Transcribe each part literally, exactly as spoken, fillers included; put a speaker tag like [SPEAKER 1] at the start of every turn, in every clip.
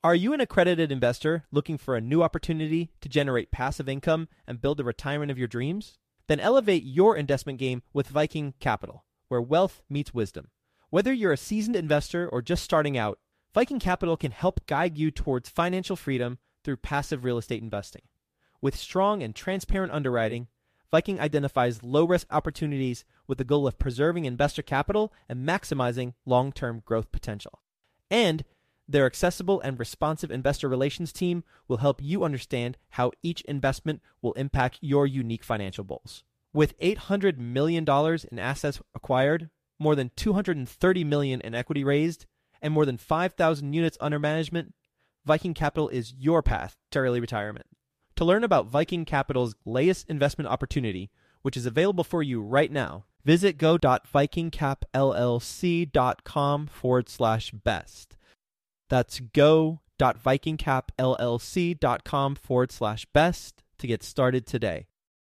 [SPEAKER 1] Are you an accredited investor looking for a new opportunity to generate passive income and build the retirement of your dreams? Then elevate your investment game with Viking Capital, where wealth meets wisdom. Whether you're a seasoned investor or just starting out, Viking Capital can help guide you towards financial freedom through passive real estate investing. With strong and transparent underwriting, Viking identifies low-risk opportunities with the goal of preserving investor capital and maximizing long-term growth potential. And their accessible and responsive investor relations team will help you understand how each investment will impact your unique financial goals. With eight hundred million dollars in assets acquired, more than two hundred thirty million dollars in equity raised, and more than five thousand units under management, Viking Capital is your path to early retirement. To learn about Viking Capital's latest investment opportunity, which is available for you right now, visit go.vikingcapllc.com forward slash best. That's go.vikingcapllc.com forward slash best to get started today.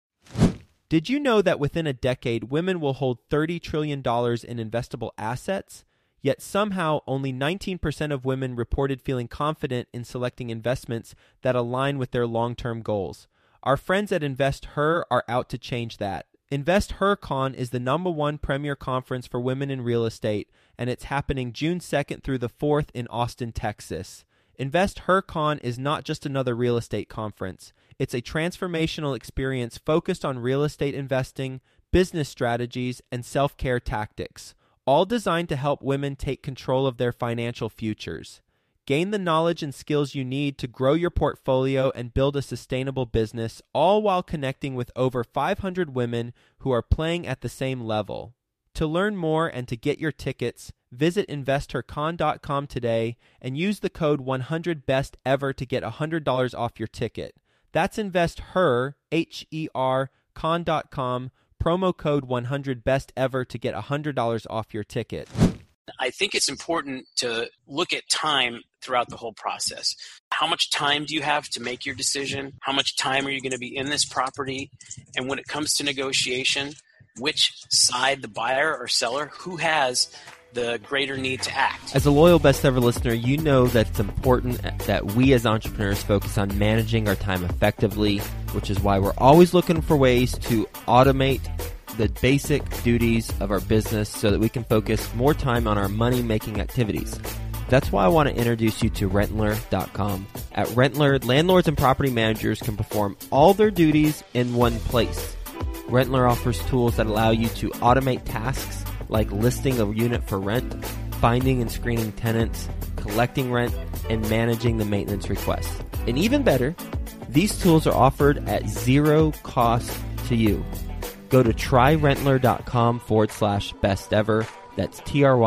[SPEAKER 1] Did you know that within a decade, women will hold thirty trillion dollars in investable assets? Yet somehow only nineteen percent of women reported feeling confident in selecting investments that align with their long-term goals. Our friends at InvestHer are out to change that. InvestHerCon is the number one premier conference for women in real estate, and it's happening June second through the fourth in Austin, Texas. InvestHerCon is not just another real estate conference. It's a transformational experience focused on real estate investing, business strategies, and self-care tactics, all designed to help women take control of their financial futures. Gain the knowledge and skills you need to grow your portfolio and build a sustainable business, all while connecting with over five hundred women who are playing at the same level. To learn more and to get your tickets, visit investor con dot com today and use the code one hundred best ever to get one hundred dollars off your ticket. That's InvestHer, H E R, con dot com, promo code one hundred best ever to get one hundred dollars off your ticket.
[SPEAKER 2] I think it's important to look at time throughout the whole process. How much time do you have to make your decision? How much time are you going to be in this property? And when it comes to negotiation, which side, the buyer or seller, who has the greater need to act?
[SPEAKER 1] As a loyal Best Ever listener, you know that it's important that we as entrepreneurs focus on managing our time effectively, which is why we're always looking for ways to automate the basic duties of our business so that we can focus more time on our money-making activities. That's why I want to introduce you to Rentler dot com. At Rentler, landlords and property managers can perform all their duties in one place. Rentler offers tools that allow you to automate tasks like listing a unit for rent, finding and screening tenants, collecting rent, and managing the maintenance requests. And even better, these tools are offered at zero cost to you. Go to tryrentler.com forward slash best ever. That's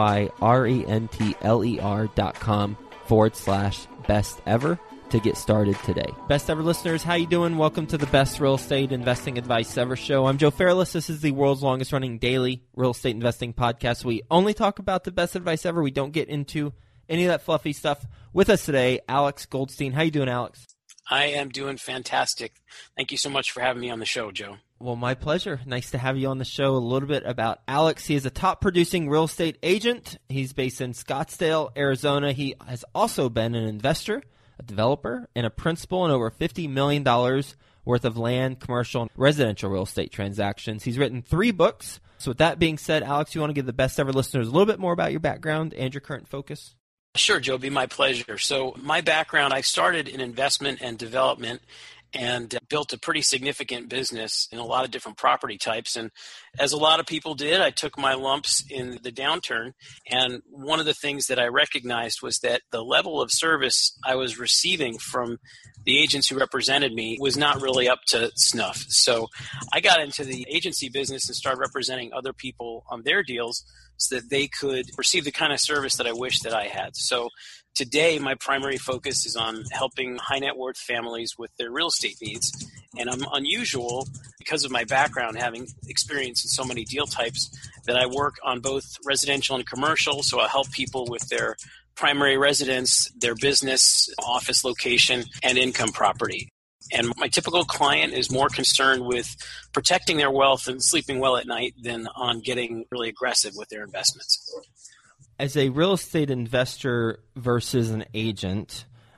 [SPEAKER 1] T-R-Y-R-E-N-T-L-E-R dot com forward slash best ever to get started today. Best Ever listeners, how you doing? Welcome to the Best Real Estate Investing Advice Ever show. I'm Joe Fairless. This is the world's longest running daily real estate investing podcast. We only talk about the best advice ever. We don't get into any of that fluffy stuff. With us today, Alex Goldstein. How you doing, Alex?
[SPEAKER 2] I am doing fantastic. Thank you so much for having me on the show, Joe.
[SPEAKER 1] Well, my pleasure. Nice to have you on the show. A little bit about Alex. He is a top producing real estate agent. He's based in Scottsdale, Arizona. He has also been an investor, a developer, and a principal in over fifty million dollars worth of land, commercial, and residential real estate transactions. He's written three books. So with that being said, Alex, you want to give the Best Ever listeners a little bit more about your background and your current focus?
[SPEAKER 2] Sure, Joe. It'd be my pleasure. So my background, I started in investment and development and built a pretty significant business in a lot of different property types. And as a lot of people did, I took my lumps in the downturn. And one of the things that I recognized was that the level of service I was receiving from the agents who represented me was not really up to snuff. So I got into the agency business and started representing other people on their deals so that they could receive the kind of service that I wish that I had. So today, my primary focus is on helping high net worth families with their real estate needs. And I'm unusual because of my background, having experience in so many deal types, that I work on both residential and commercial. So I help people with their primary residence, their business, office location, and income property. And my typical client is more concerned with protecting their wealth and sleeping well at night than on getting really aggressive with their investments.
[SPEAKER 1] As a real estate investor versus an agent,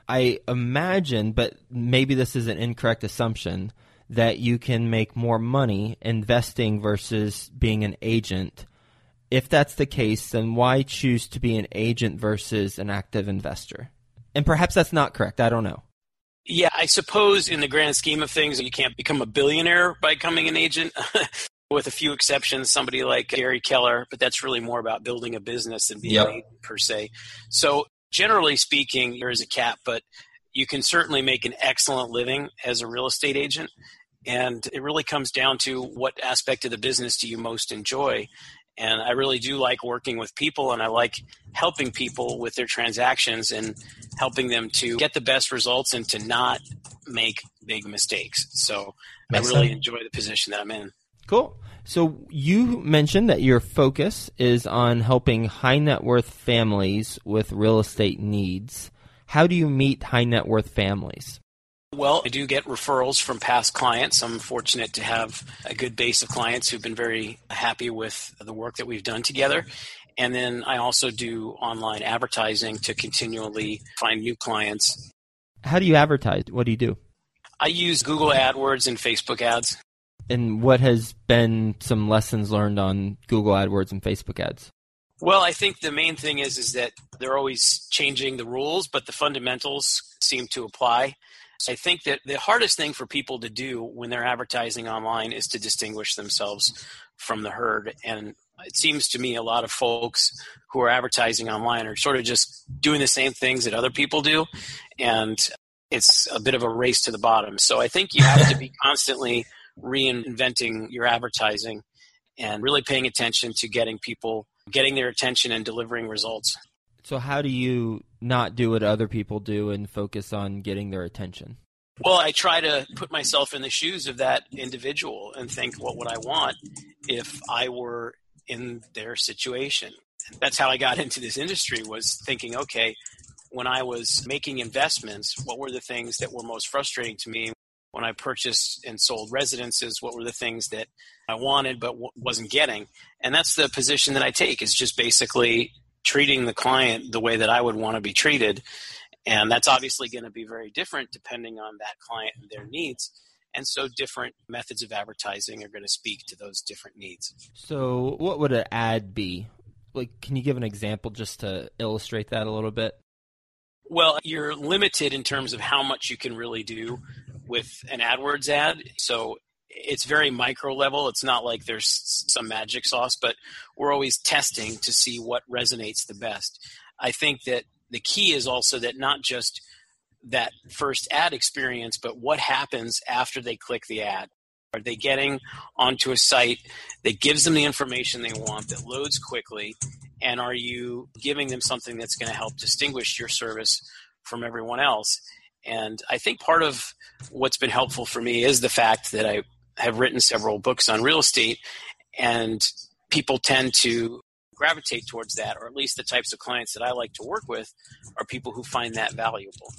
[SPEAKER 1] I imagine, but maybe this is an incorrect assumption, that you can make more money investing versus being an agent. If that's the case, then why choose to be an agent versus an active investor? And perhaps that's not correct. I don't know.
[SPEAKER 2] Yeah, I suppose in the grand scheme of things, you can't become a billionaire by becoming an agent, with a few exceptions, somebody like Gary Keller, but that's really more about building a business than being
[SPEAKER 3] Yep.
[SPEAKER 2] an agent per se. So generally speaking, there is a cap, but you can certainly make an excellent living as a real estate agent. And it really comes down to what aspect of the business do you most enjoy. And I really do like working with people, and I like helping people with their transactions and helping them to get the best results and to not make big mistakes. So
[SPEAKER 3] Makes
[SPEAKER 2] I really
[SPEAKER 3] sense.
[SPEAKER 2] enjoy the position that I'm in.
[SPEAKER 1] Cool. So you mentioned that your focus is on helping high net worth families with real estate needs. How do you meet high net worth families?
[SPEAKER 2] Well, I do get referrals from past clients. I'm fortunate to have a good base of clients who've been very happy with the work that we've done together. And then I also do online advertising to continually find new clients.
[SPEAKER 1] How do you advertise? What do you do?
[SPEAKER 2] I use Google AdWords and Facebook ads.
[SPEAKER 1] And what has been some lessons learned on Google AdWords and Facebook ads?
[SPEAKER 2] Well, I think the main thing is, is that they're always changing the rules, but the fundamentals seem to apply. I think that the hardest thing for people to do when they're advertising online is to distinguish themselves from the herd. And it seems to me a lot of folks who are advertising online are sort of just doing the same things that other people do. And it's a bit of a race to the bottom. So I think you have to be constantly reinventing your advertising and really paying attention to getting people, getting their attention and delivering results.
[SPEAKER 1] So how do you not do what other people do and focus on getting their attention?
[SPEAKER 2] Well, I try to put myself in the shoes of that individual and think, what would I want if I were in their situation? That's how I got into this industry, was thinking, okay, when I was making investments, what were the things that were most frustrating to me? When I purchased and sold residences, what were the things that I wanted but w- wasn't getting? And that's the position that I take, is just basically treating the client the way that I would want to be treated. And that's obviously going to be very different depending on that client and their needs. And so different methods of advertising are going to speak to those different needs.
[SPEAKER 1] So what would an ad be? Like, can you give an example just to illustrate that a little bit?
[SPEAKER 2] Well, you're limited in terms of how much you can really do with an AdWords ad. So it's very micro level. It's not like there's some magic sauce, but we're always testing to see what resonates the best. I think that the key is also that not just that first ad experience, but what happens after they click the ad. Are they getting onto a site that gives them the information they want, that loads quickly, and are you giving them something that's going to help distinguish your service from everyone else? And I think part of what's been helpful for me is the fact that I have written several books on real estate, and people tend to gravitate towards that, or at least the types of clients that I like to work with are people who find that valuable.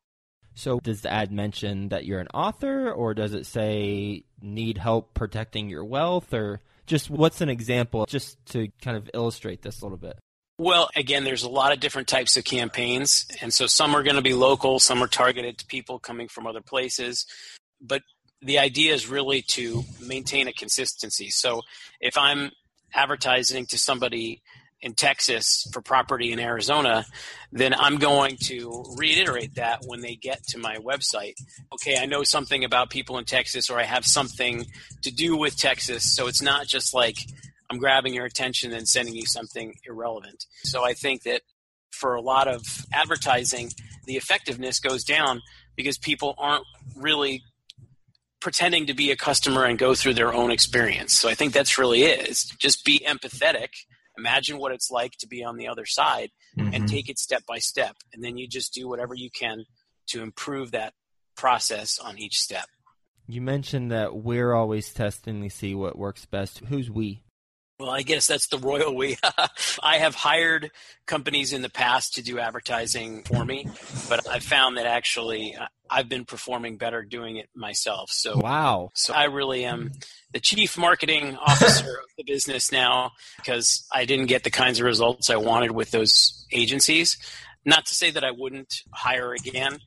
[SPEAKER 1] So does the ad mention that you're an author, or does it say need help protecting your wealth, or just what's an example just to kind of illustrate this a little bit?
[SPEAKER 2] Well, again, there's a lot of different types of campaigns, and so some are going to be local, some are targeted to people coming from other places, but the idea is really to maintain a consistency. So if I'm advertising to somebody in Texas for property in Arizona, then I'm going to reiterate that when they get to my website. Okay, I know something about people in Texas, or I have something to do with Texas, so it's not just like I'm grabbing your attention and sending you something irrelevant. So I think that for a lot of advertising, the effectiveness goes down because people aren't really pretending to be a customer and go through their own experience. So I think that's really it. It's just be empathetic. Imagine what it's like to be on the other side, mm-hmm. and take it step by step. And then you just do whatever you can to improve that process on each step.
[SPEAKER 1] You mentioned that we're always testing to see what works best. Who's we?
[SPEAKER 2] Well, I guess that's the royal we. I have hired companies in the past to do advertising for me, but I've found that actually I've been performing better doing it myself. So,
[SPEAKER 1] wow.
[SPEAKER 2] So I really am the chief marketing officer of the business now, because I didn't get the kinds of results I wanted with those agencies. Not to say that I wouldn't hire again,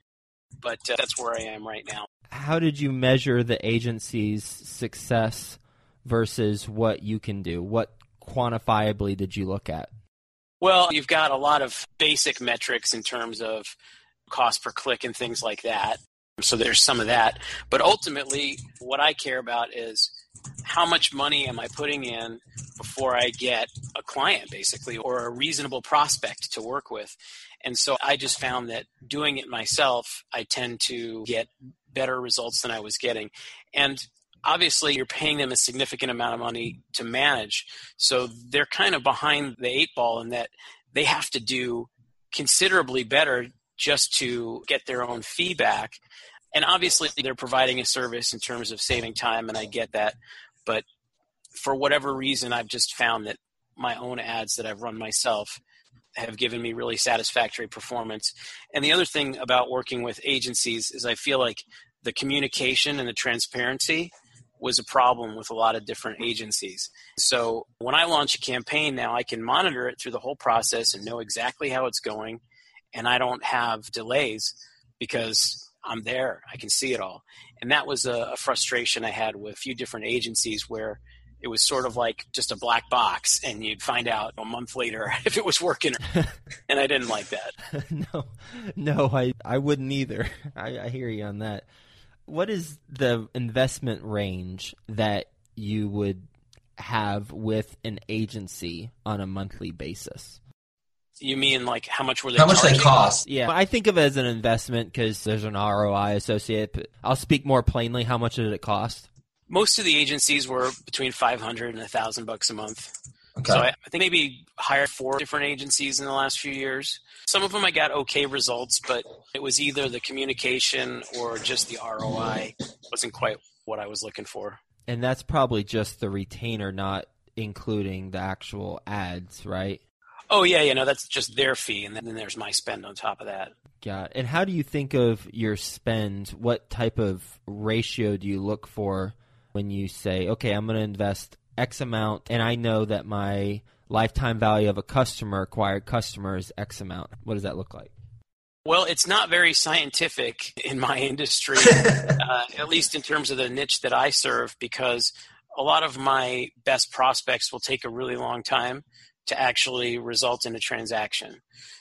[SPEAKER 2] but uh, that's where I am right now.
[SPEAKER 1] How did you measure the agency's success versus what you can do? What quantifiably did you look at?
[SPEAKER 2] Well, you've got a lot of basic metrics in terms of cost per click and things like that. So there's some of that. But ultimately, what I care about is how much money am I putting in before I get a client, basically, or a reasonable prospect to work with. And so I just found that doing it myself, I tend to get better results than I was getting. And obviously, you're paying them a significant amount of money to manage. So they're kind of behind the eight ball in that they have to do considerably better just to get their own feedback. And obviously, they're providing a service in terms of saving time, and I get that. But for whatever reason, I've just found that my own ads that I've run myself have given me really satisfactory performance. And the other thing about working with agencies is I feel like the communication and the transparency was a problem with a lot of different agencies. So when I launch a campaign now, I can monitor it through the whole process and know exactly how it's going, and I don't have delays because I'm there. I can see it all. And that was a, a frustration I had with a few different agencies where it was sort of like just a black box, and you'd find out a month later if it was working. And I didn't like that.
[SPEAKER 1] no, no, I, I wouldn't either. I, I hear you on that. What is the investment range that you would have with an agency on a monthly basis?
[SPEAKER 2] You mean like how much were they
[SPEAKER 3] How much
[SPEAKER 2] charging?
[SPEAKER 3] they cost?
[SPEAKER 1] Yeah, I think of it as an investment because there's an R O I associated. But I'll speak more plainly. How much did it cost?
[SPEAKER 2] Most of the agencies were between five hundred and a thousand bucks a month.
[SPEAKER 3] Okay.
[SPEAKER 2] So I, I think maybe hired four different agencies in the last few years. Some of them I got okay results, but it was either the communication or just the R O I wasn't quite what I was looking for.
[SPEAKER 1] And that's probably just the retainer, not including the actual ads, right?
[SPEAKER 2] Oh, yeah, yeah, no, that's just their fee, and then there's my spend on top of that.
[SPEAKER 1] Got it. And how do you think of your spend? What type of ratio do you look for when you say, okay, I'm going to invest X amount, and I know that my lifetime value of a customer, acquired customer, is X amount? What does that look like?
[SPEAKER 2] Well, it's not very scientific in my industry, uh, at least in terms of the niche that I serve, because a lot of my best prospects will take a really long time to actually result in a transaction.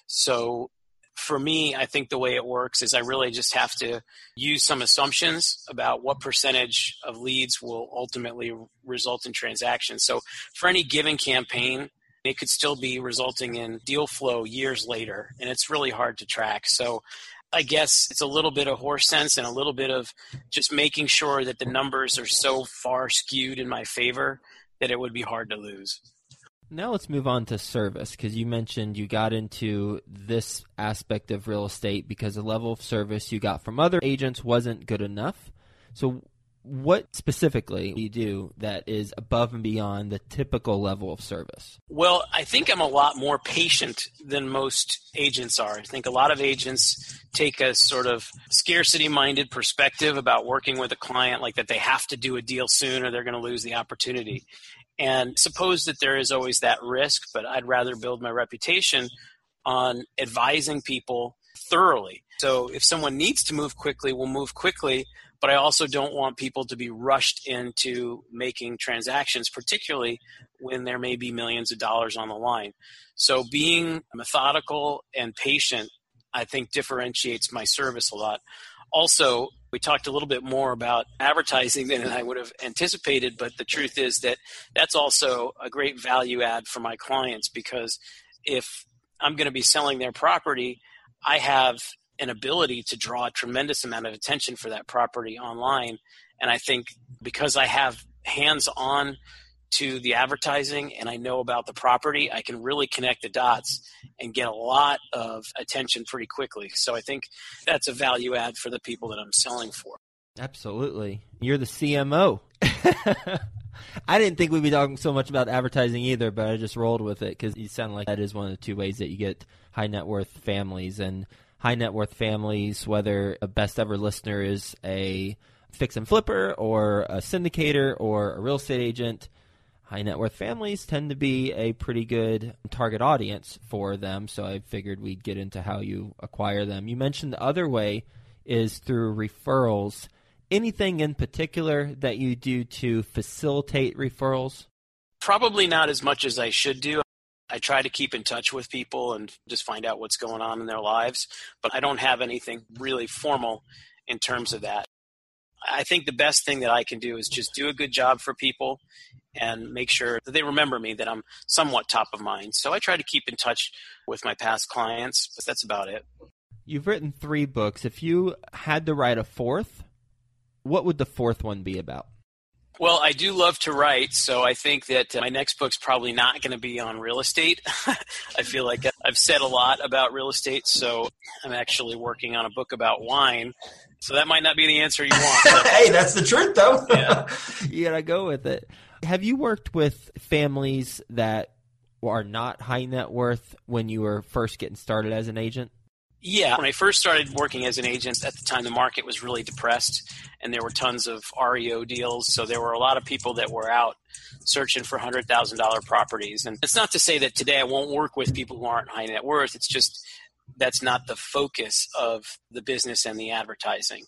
[SPEAKER 2] So for me, I think the way it works is I really just have to use some assumptions about what percentage of leads will ultimately result in transactions. So for any given campaign, it could still be resulting in deal flow years later, and it's really hard to track. So I guess it's a little bit of horse sense and a little bit of just making sure that the numbers are so far skewed in my favor that it would be hard to lose.
[SPEAKER 1] Now let's move on to service, because you mentioned you got into this aspect of real estate because the level of service you got from other agents wasn't good enough. So what specifically do you do that is above and beyond the typical level of service?
[SPEAKER 2] Well, I think I'm a lot more patient than most agents are. I think a lot of agents take a sort of scarcity-minded perspective about working with a client, like that they have to do a deal soon or they're going to lose the opportunity. And suppose that there is always that risk, but I'd rather build my reputation on advising people thoroughly. So if someone needs to move quickly, we'll move quickly, but I also don't want people to be rushed into making transactions, particularly when there may be millions of dollars on the line. So being methodical and patient, I think, differentiates my service a lot. Also, we talked a little bit more about advertising than I would have anticipated, but the truth is that that's also a great value add for my clients, because if I'm going to be selling their property, I have an ability to draw a tremendous amount of attention for that property online. And I think because I have hands-on to the advertising and I know about the property, I can really connect the dots and get a lot of attention pretty quickly. So I think that's a value add for the people that I'm selling for.
[SPEAKER 1] Absolutely. You're the C M O. I didn't think we'd be talking so much about advertising either, but I just rolled with it because you sound like that is one of the two ways that you get high net worth families. And high net worth families, whether a best ever listener is a fix and flipper or a syndicator or a real estate agent, high net worth families tend to be a pretty good target audience for them. So I figured we'd get into how you acquire them. You mentioned the other way is through referrals. Anything in particular that you do to facilitate referrals?
[SPEAKER 2] Probably not as much as I should do. I try to keep in touch with people and just find out what's going on in their lives, but I don't have anything really formal in terms of that. I think the best thing that I can do is just do a good job for people and make sure that they remember me, that I'm somewhat top of mind. So I try to keep in touch with my past clients, but that's about it.
[SPEAKER 1] You've written three books. If you had to write a fourth, what would the fourth one be about?
[SPEAKER 2] Well, I do love to write, so I think that my next book's probably not going to be on real estate. I feel like I've said a lot about real estate, so I'm actually working on a book about wine. So that might not be the answer you want.
[SPEAKER 3] Hey, that's the truth, though.
[SPEAKER 2] Yeah.
[SPEAKER 1] You got to go with it. Have you worked with families that are not high net worth when you were first getting started as an agent?
[SPEAKER 2] Yeah. When I first started working as an agent, at the time the market was really depressed and there were tons of R E O deals. So there were a lot of people that were out searching for one hundred thousand dollars properties. And it's not to say that today I won't work with people who aren't high net worth. It's just that's not the focus of the business and the advertising.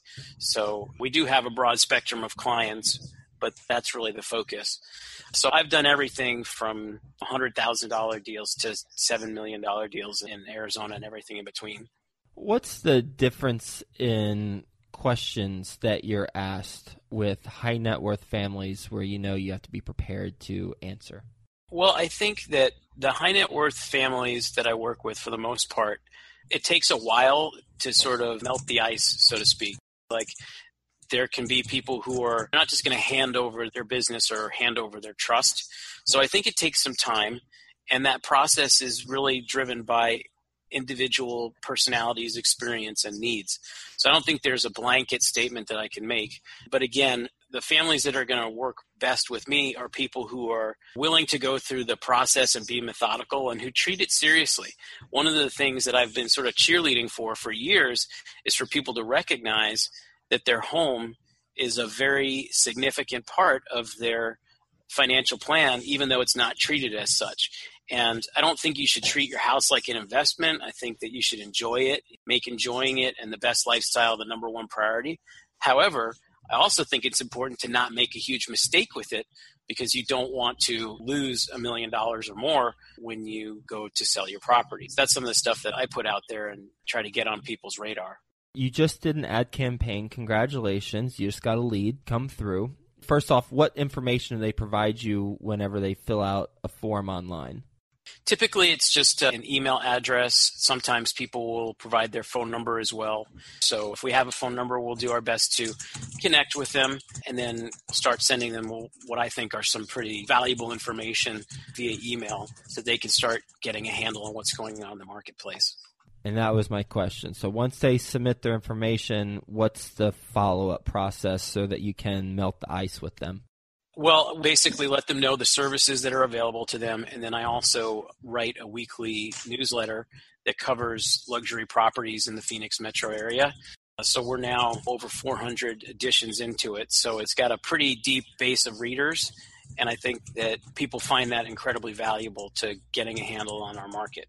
[SPEAKER 2] So we do have a broad spectrum of clients, but that's really the focus. So I've done everything from one hundred thousand dollars deals to seven million dollars deals in Arizona and everything in between.
[SPEAKER 1] What's the difference in questions that you're asked with high net worth families where you know you have to be prepared to answer?
[SPEAKER 2] Well, I think that the high net worth families that I work with, for the most part, it takes a while to sort of melt the ice, so to speak. Like, there can be people who are not just going to hand over their business or hand over their trust. So I think it takes some time, and that process is really driven by individual personalities, experience, and needs. So I don't think there's a blanket statement that I can make. But again, the families that are going to work best with me are people who are willing to go through the process and be methodical and who treat it seriously. One of the things that I've been sort of cheerleading for for years is for people to recognize that their home is a very significant part of their financial plan, even though it's not treated as such. And I don't think you should treat your house like an investment. I think that you should enjoy it, make enjoying it and the best lifestyle the number one priority. However, I also think it's important to not make a huge mistake with it, because you don't want to lose a million dollars or more when you go to sell your property. That's some of the stuff that I put out there and try to get on people's radar.
[SPEAKER 1] You just did an ad campaign. Congratulations. You just got a lead come through. First off, what information do they provide you whenever they fill out a form online?
[SPEAKER 2] Typically, it's just uh, an email address. Sometimes people will provide their phone number as well. So if we have a phone number, we'll do our best to connect with them and then start sending them what I think are some pretty valuable information via email so they can start getting a handle on what's going on in the marketplace.
[SPEAKER 1] And that was my question. So once they submit their information, what's the follow-up process so that you can melt the ice with them?
[SPEAKER 2] Well, basically let them know the services that are available to them, and then I also write a weekly newsletter that covers luxury properties in the Phoenix metro area. So we're now over four hundred editions into it, so it's got a pretty deep base of readers, and I think that people find that incredibly valuable to getting a handle on our market.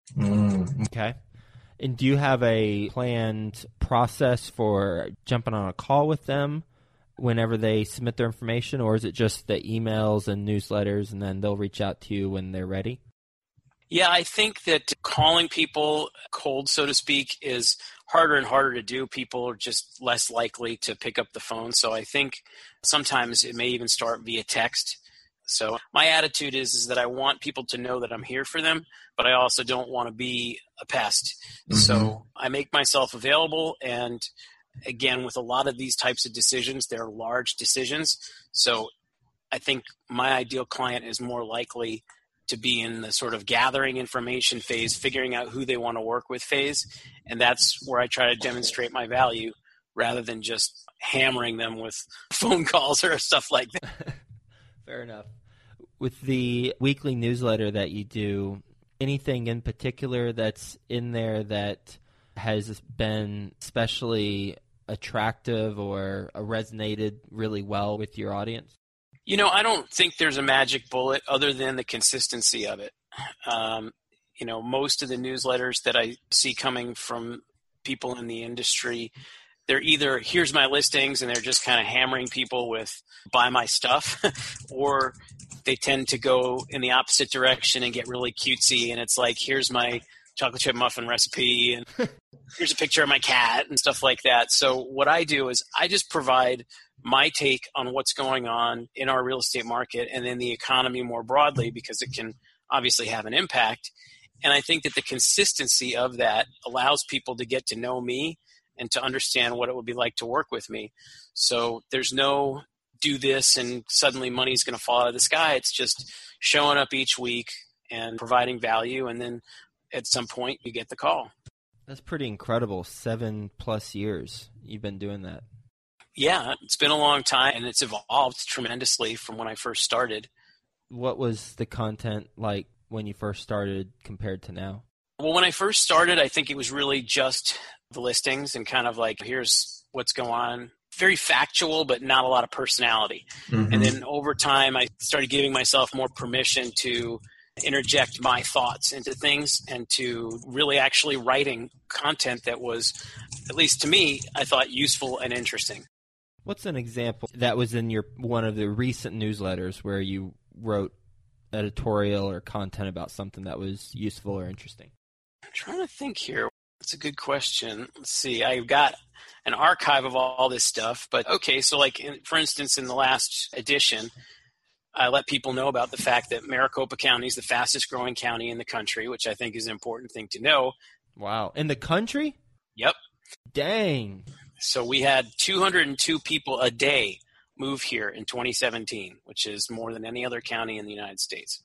[SPEAKER 1] Mm. Okay. And do you have a planned process for jumping on a call with them whenever they submit their information, or is it just the emails and newsletters and then they'll reach out to you when they're ready?
[SPEAKER 2] Yeah, I think that calling people cold, so to speak, is harder and harder to do. People are just less likely to pick up the phone. So I think sometimes it may even start via text. So my attitude is, is that I want people to know that I'm here for them, but I also don't want to be a pest. Mm-hmm. So I make myself available, and again, with a lot of these types of decisions, they're large decisions. So I think my ideal client is more likely to be in the sort of gathering information phase, figuring out who they want to work with phase. And that's where I try to demonstrate my value rather than just hammering them with phone calls or stuff like that.
[SPEAKER 1] Fair enough. With the weekly newsletter that you do, anything in particular that's in there that has been especially attractive or resonated really well with your audience?
[SPEAKER 2] You know, I don't think there's a magic bullet other than the consistency of it. Um, you know, most of the newsletters that I see coming from people in the industry, they're either, here's my listings, and they're just kind of hammering people with buy my stuff, or they tend to go in the opposite direction and get really cutesy. And it's like, here's my chocolate chip muffin recipe, and here's a picture of my cat and stuff like that. So what I do is I just provide my take on what's going on in our real estate market and in the economy more broadly, because it can obviously have an impact. And I think that the consistency of that allows people to get to know me and to understand what it would be like to work with me. So there's no do this and suddenly money's going to fall out of the sky. It's just showing up each week and providing value, and then at some point you get the call.
[SPEAKER 1] That's pretty incredible. Seven plus years you've been doing that.
[SPEAKER 2] Yeah, it's been a long time, and it's evolved tremendously from when I first started.
[SPEAKER 1] What was the content like when you first started compared to now?
[SPEAKER 2] Well, when I first started, I think it was really just the listings and kind of like, here's what's going on. Very factual, but not a lot of personality. Mm-hmm. And then over time, I started giving myself more permission to interject my thoughts into things and to really actually writing content that was, at least to me, I thought useful and interesting.
[SPEAKER 1] What's an example that was in your one of the recent newsletters where you wrote editorial or content about something that was useful or interesting?
[SPEAKER 2] I'm trying to think here. That's a good question. Let's see. I've got an archive of all, all this stuff. But okay, so like, in, for instance, in the last edition, I let people know about the fact that Maricopa County is the fastest growing county in the country, which I think is an important thing to know.
[SPEAKER 1] Wow. In the country?
[SPEAKER 2] Yep.
[SPEAKER 1] Dang.
[SPEAKER 2] So we had two hundred two people a day move here in twenty seventeen, which is more than any other county in the United States.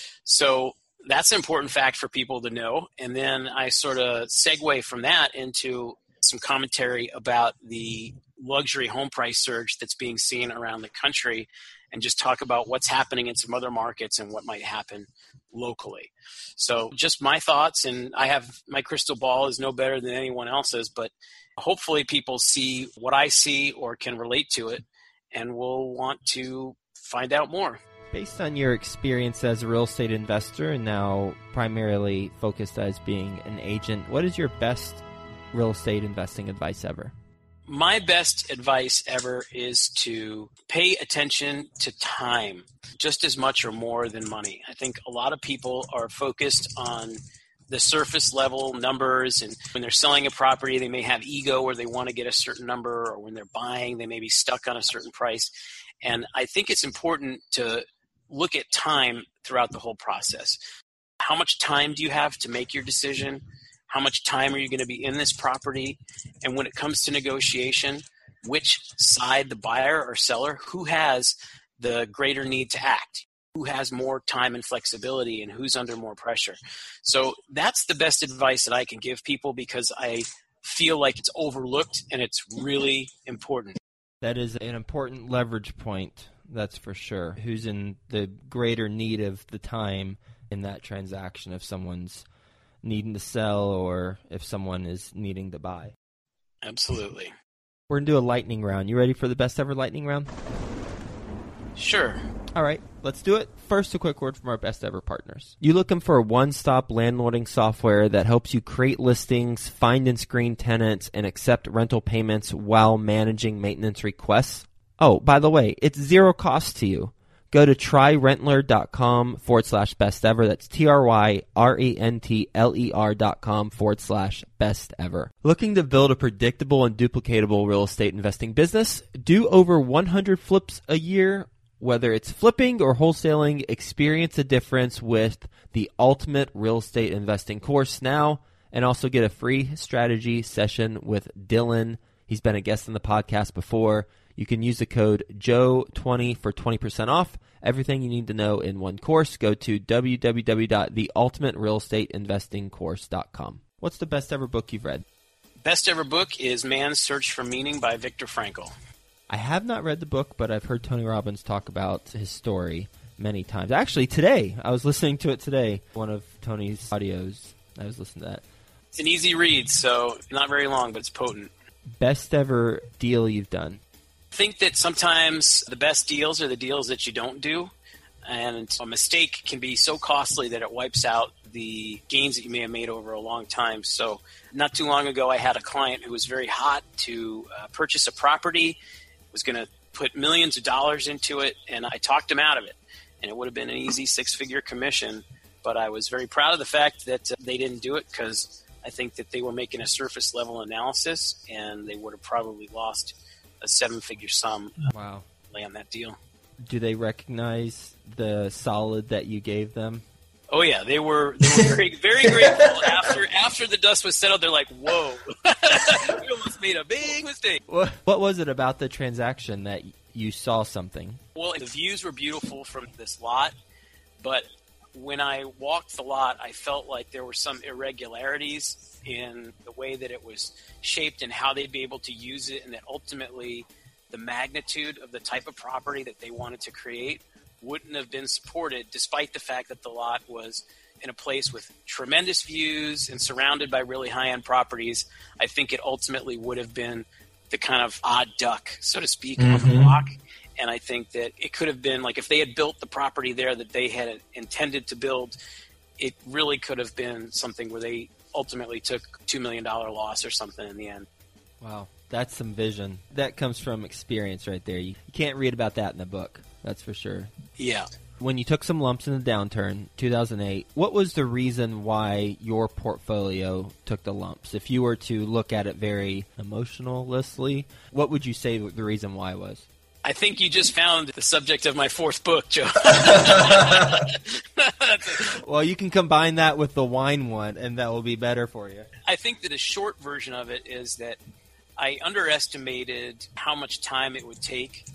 [SPEAKER 2] So that's an important fact for people to know. And then I sort of segue from that into some commentary about the luxury home price surge that's being seen around the country, and just talk about what's happening in some other markets and what might happen locally. So just my thoughts, and I have my crystal ball is no better than anyone else's, but hopefully people see what I see or can relate to it and will want to find out more.
[SPEAKER 1] Based on your experience as a real estate investor and now primarily focused as being an agent, what is your best real estate investing advice ever?
[SPEAKER 2] My best advice ever is to pay attention to time just as much or more than money. I think a lot of people are focused on the surface level numbers, and when they're selling a property, they may have ego where they want to get a certain number, or when they're buying, they may be stuck on a certain price. And I think it's important to look at time throughout the whole process. How much time do you have to make your decision? How much time are you going to be in this property? And when it comes to negotiation, which side, the buyer or seller, who has the greater need to act? Who has more time and flexibility, and who's under more pressure? So that's the best advice that I can give people, because I feel like it's overlooked and it's really important.
[SPEAKER 1] That is an important leverage point, that's for sure. Who's in the greater need of the time in that transaction, if someone's needing to sell or if someone is needing to buy.
[SPEAKER 2] Absolutely.
[SPEAKER 1] We're going to do a lightning round. You ready for the best ever lightning round?
[SPEAKER 2] Sure.
[SPEAKER 1] All right, let's do it. First, a quick word from our best ever partners. You looking for a one-stop landlording software that helps you create listings, find and screen tenants, and accept rental payments while managing maintenance requests? Oh, by the way, it's zero cost to you. Go to tryrentler.com forward slash best ever. That's T-R-Y-R-E-N-T-L-E-R dot com forward slash best ever. Looking to build a predictable and duplicatable real estate investing business? Do over one hundred flips a year? Whether it's flipping or wholesaling, experience the difference with the Ultimate Real Estate Investing course now, and also get a free strategy session with Dylan. He's been a guest on the podcast before. You can use the code Joe twenty for twenty percent off. Everything you need to know in one course. Go to w w w dot the ultimate real estate investing course dot com. What's the best ever book you've read?
[SPEAKER 2] Best ever book is Man's Search for Meaning by Viktor Frankl.
[SPEAKER 1] I have not read the book, but I've heard Tony Robbins talk about his story many times. Actually, today, I was listening to it today, one of Tony's audios. I was listening to that.
[SPEAKER 2] It's an easy read, so not very long, but it's potent.
[SPEAKER 1] Best ever deal you've done?
[SPEAKER 2] I think that sometimes the best deals are the deals that you don't do, and a mistake can be so costly that it wipes out the gains that you may have made over a long time. So not too long ago, I had a client who was very hot to uh, purchase a property, was going to put millions of dollars into it, and I talked him out of it. And it would have been an easy six-figure commission, but I was very proud of the fact that uh, they didn't do it because I think that they were making a surface-level analysis, and they would have probably lost a seven-figure sum uh,
[SPEAKER 1] wow.
[SPEAKER 2] on that deal.
[SPEAKER 1] Do they recognize the solid that you gave them?
[SPEAKER 2] Oh yeah, they were they were very very grateful. After after the dust was settled, they're like, "Whoa, we almost made a big mistake."
[SPEAKER 1] What, what was it about the transaction that you saw something?
[SPEAKER 2] Well, the views were beautiful from this lot, but when I walked the lot, I felt like there were some irregularities in the way that it was shaped and how they'd be able to use it, and that ultimately the magnitude of the type of property that they wanted to create wouldn't have been supported, despite the fact that the lot was in a place with tremendous views and surrounded by really high-end properties. I think it ultimately would have been the kind of odd duck, so to speak, mm-hmm. on the block. And I think that it could have been, like, if they had built the property there that they had intended to build, it really could have been something where they ultimately took two million dollars loss or something in the end.
[SPEAKER 1] Wow, that's some vision. That comes from experience right there. You, you can't read about that in the book. That's for sure.
[SPEAKER 2] Yeah.
[SPEAKER 1] When you took some lumps in the downturn, two thousand eight, what was the reason why your portfolio took the lumps? If you were to look at it very emotionalistly, what would you say the reason why was?
[SPEAKER 2] I think you just found the subject of my fourth book, Joe.
[SPEAKER 1] Well, you can combine that with the wine one, and that will be better for you.
[SPEAKER 2] I think that a short version of it is that I underestimated how much time it would take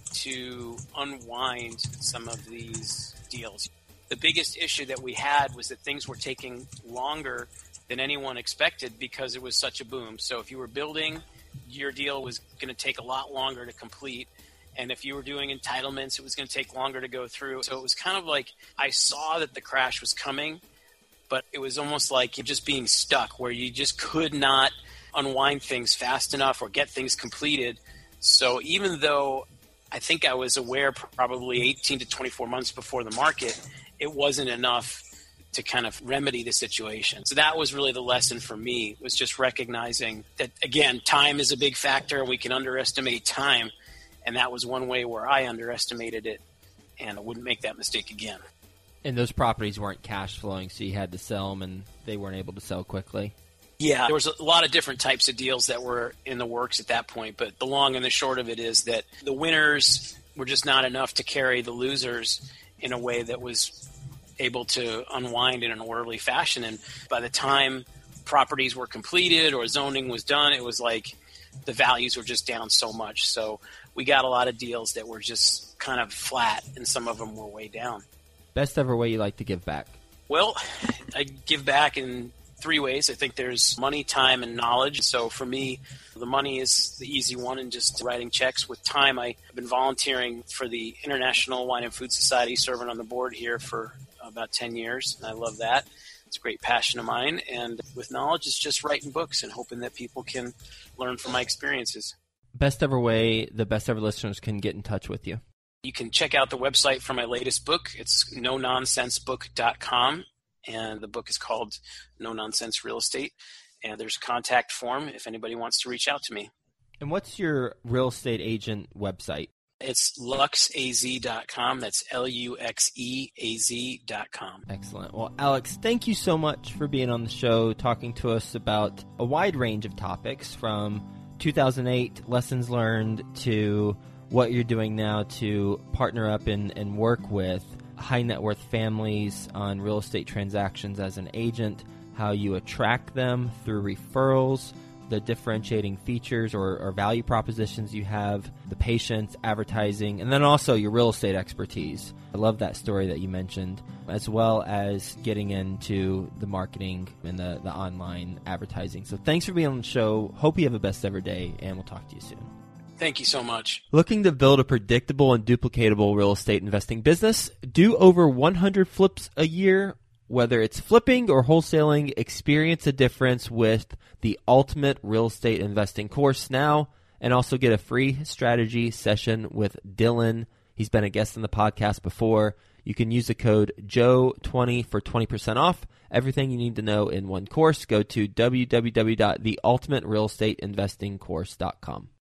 [SPEAKER 2] to unwind some of these deals. The biggest issue that we had was that things were taking longer than anyone expected because it was such a boom. So if you were building, your deal was going to take a lot longer to complete. And if you were doing entitlements, it was going to take longer to go through. So it was kind of like I saw that the crash was coming, but it was almost like you're just being stuck where you just could not unwind things fast enough or get things completed. So even though I think I was aware probably eighteen to twenty-four months before the market, it wasn't enough to kind of remedy the situation. So that was really the lesson for me, was just recognizing that, again, time is a big factor and we can underestimate time. And that was one way where I underestimated it, and I wouldn't make that mistake again.
[SPEAKER 1] And those properties weren't cash flowing, so you had to sell them, and they weren't able to sell quickly.
[SPEAKER 2] Yeah, there was a lot of different types of deals that were in the works at that point, but the long and the short of it is that the winners were just not enough to carry the losers in a way that was able to unwind in an orderly fashion. And by the time properties were completed or zoning was done, it was like the values were just down so much. So we got a lot of deals that were just kind of flat, and some of them were way down.
[SPEAKER 1] Best ever way you like to give back? Well,
[SPEAKER 2] I give back in three ways. I think there's money, time, and knowledge. So for me, the money is the easy one, and just writing checks. With time, I've been volunteering for the International Wine and Food Society, serving on the board here for about ten years, and I love that. It's a great passion of mine. And with knowledge, it's just writing books and hoping that people can learn from my experiences.
[SPEAKER 1] Best ever way the best ever listeners can get in touch with you?
[SPEAKER 2] You can check out the website for my latest book. It's no nonsense book dot com, and the book is called No Nonsense Real Estate. And there's a contact form if anybody wants to reach out to me.
[SPEAKER 1] And what's your real estate agent website?
[SPEAKER 2] It's lux a z dot com. That's L U X E A Z dot com.
[SPEAKER 1] Excellent. Well, Alex, thank you so much for being on the show, talking to us about a wide range of topics, from two thousand eight lessons learned to what you're doing now to partner up and, and work with high net worth families on real estate transactions as an agent, how you attract them through referrals, the differentiating features or, or value propositions you have, the patience, advertising, and then also your real estate expertise. I love that story that you mentioned, as well as getting into the marketing and the, the online advertising. So thanks for being on the show. Hope you have a best ever day, and we'll talk to you soon.
[SPEAKER 2] Thank you so much.
[SPEAKER 1] Looking to build a predictable and duplicatable real estate investing business? Do over one hundred flips a year? Whether it's flipping or wholesaling, experience the difference with the Ultimate Real Estate Investing course now, and also get a free strategy session with Dylan. He's been a guest on the podcast before. You can use the code Joe twenty for twenty percent off everything you need to know in one course. Go to w w w dot the ultimate real estate investing course dot com.